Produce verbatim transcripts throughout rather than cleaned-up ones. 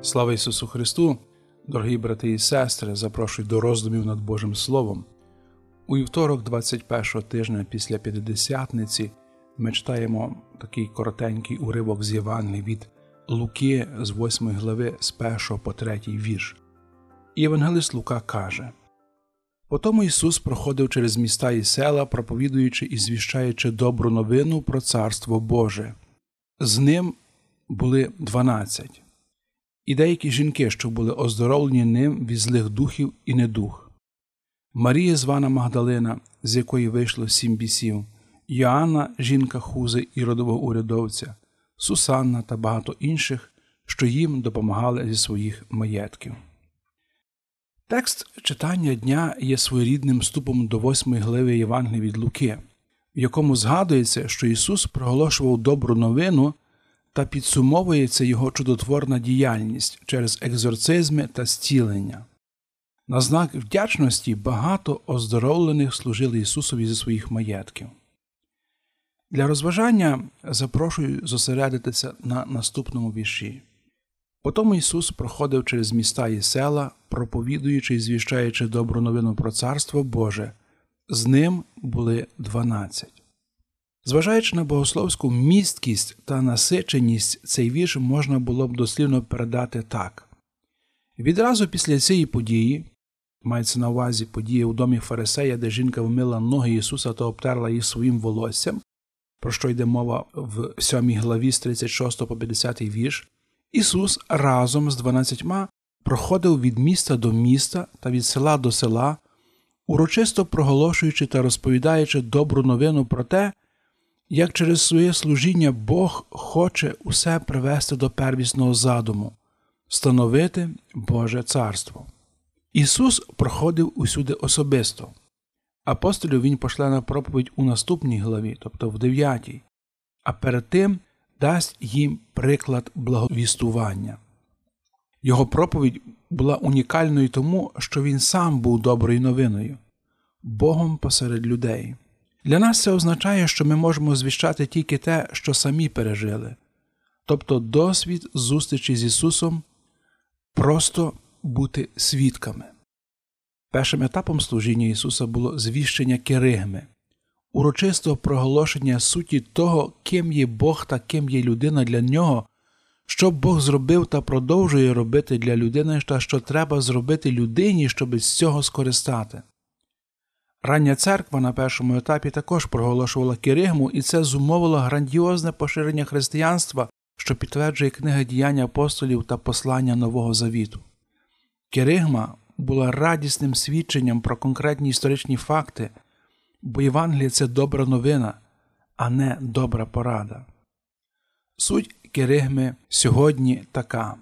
Слава Ісусу Христу! Дорогі брати і сестри, запрошую до роздумів над Божим Словом. У вівторок двадцять першого тижня після П'ятидесятниці ми читаємо такий коротенький уривок з Євангелії від Луки з восьмої глави з першого по третій вірш. І Євангелист Лука каже: «Потому Ісус проходив через міста і села, проповідуючи і звіщаючи добру новину про Царство Боже. З ним були дванадцять. І деякі жінки, що були оздоровлені ним від злих духів і недух. Марія, звана Магдалина, з якої вийшло сім бісів, Йоанна, жінка Хузи і родового урядовця, Сусанна та багато інших, що їм допомагали зі своїх маєтків». Текст читання дня є своєрідним вступом до восьмої глави Євангелії від Луки, в якому згадується, що Ісус проголошував добру новину та підсумовується його чудотворна діяльність через екзорцизми та зцілення. На знак вдячності багато оздоровлених служили Ісусові зі своїх маєтків. Для розважання запрошую зосередитися на наступному вірші. «Потому Ісус проходив через міста і села, проповідуючи і звіщаючи добру новину про Царство Боже. З ним були дванадцять». Зважаючи на богословську місткість та насиченість, цей вірш можна було б дослівно передати так. Відразу після цієї події, мається на увазі подія у домі Фарисея, де жінка вмила ноги Ісуса та обтерла їх своїм волоссям, про що йде мова в сьомій главі з тридцять шостого по п'ятдесятий вірш, Ісус разом з дванадцятьма проходив від міста до міста та від села до села, урочисто проголошуючи та розповідаючи добру новину про те, як через своє служіння Бог хоче усе привести до первісного задуму – встановити Боже Царство. Ісус проходив усюди особисто. Апостолів Він пошле на проповідь у наступній главі, тобто в дев'ятій, а перед тим дасть їм приклад благовістування. Його проповідь була унікальною тому, що Він сам був доброю новиною – Богом посеред людей. Для нас це означає, що ми можемо звіщати тільки те, що самі пережили. Тобто досвід зустрічі з Ісусом – просто бути свідками. Першим етапом служіння Ісуса було звіщення керигми, урочистого проголошення суті того, ким є Бог та ким є людина для Нього, що Бог зробив та продовжує робити для людини, та що треба зробити людині, щоб з цього скористати. Рання церква на першому етапі також проголошувала керигму, і це зумовило грандіозне поширення християнства, що підтверджує книга «Діянь апостолів» та послання Нового Завіту. Керигма була радісним свідченням про конкретні історичні факти, бо Євангеліє – це добра новина, а не добра порада. Суть керигми сьогодні така.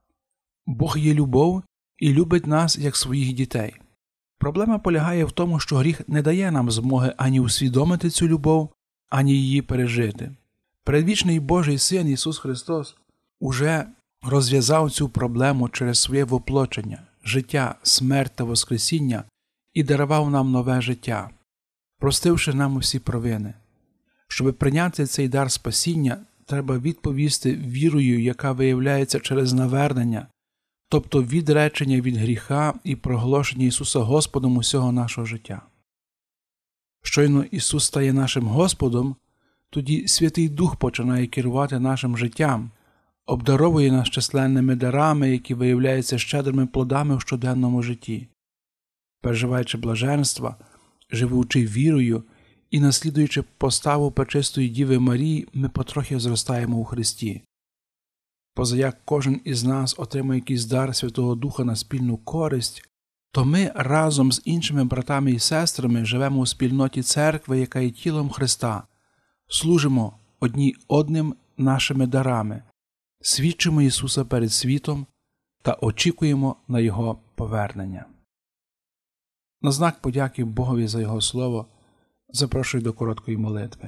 Бог є любов і любить нас як своїх дітей. Проблема полягає в тому, що гріх не дає нам змоги ані усвідомити цю любов, ані її пережити. Предвічний Божий Син Ісус Христос уже розв'язав цю проблему через своє воплочення, життя, смерть та воскресіння і дарував нам нове життя, простивши нам усі провини. Щоб прийняти цей дар спасіння, треба відповісти вірою, яка виявляється через навернення, тобто відречення від гріха і проголошення Ісуса Господом усього нашого життя. Щойно Ісус стає нашим Господом, тоді Святий Дух починає керувати нашим життям, обдаровує нас численними дарами, які виявляються щедрими плодами в щоденному житті. Переживаючи блаженства, живучи вірою і наслідуючи поставу Пречистої Діви Марії, ми потрохи зростаємо у Христі. Позаяк кожен із нас отримає якийсь дар Святого Духа на спільну користь, то ми разом з іншими братами і сестрами живемо у спільноті церкви, яка є тілом Христа, служимо одні одним нашими дарами, свідчимо Ісуса перед світом та очікуємо на Його повернення. На знак подяки Богові за Його Слово запрошую до короткої молитви.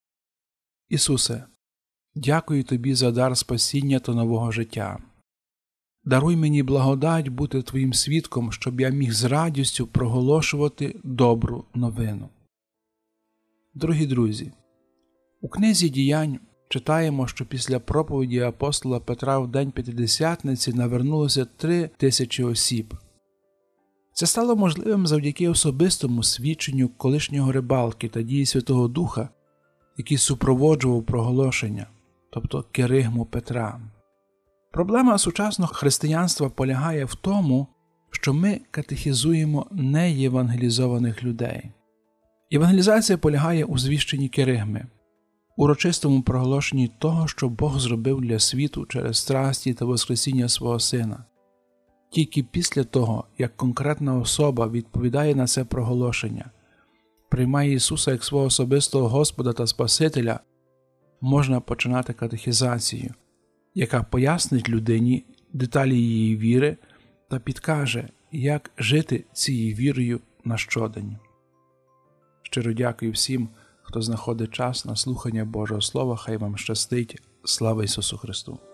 Ісусе, дякую Тобі за дар спасіння та нового життя. Даруй мені благодать бути Твоїм свідком, щоб я міг з радістю проголошувати добру новину. Дорогі друзі, у книзі «Діянь» читаємо, що після проповіді апостола Петра в день П'ятидесятниці навернулося три тисячі осіб. Це стало можливим завдяки особистому свідченню колишнього рибалки та дії Святого Духа, який супроводжував проголошення, тобто керигму Петра. Проблема сучасного християнства полягає в тому, що ми катехізуємо неєвангелізованих людей. Євангелізація полягає у звіщенні керигми, урочистому проголошенні того, що Бог зробив для світу через страсті та воскресіння свого Сина. Тільки після того, як конкретна особа відповідає на це проголошення, приймає Ісуса як свого особистого Господа та Спасителя, можна починати катехізацію, яка пояснить людині деталі її віри та підкаже, як жити цією вірою на щодень. Щиро дякую всім, хто знаходить час на слухання Божого Слова. Хай вам щастить. Слава Ісусу Христу!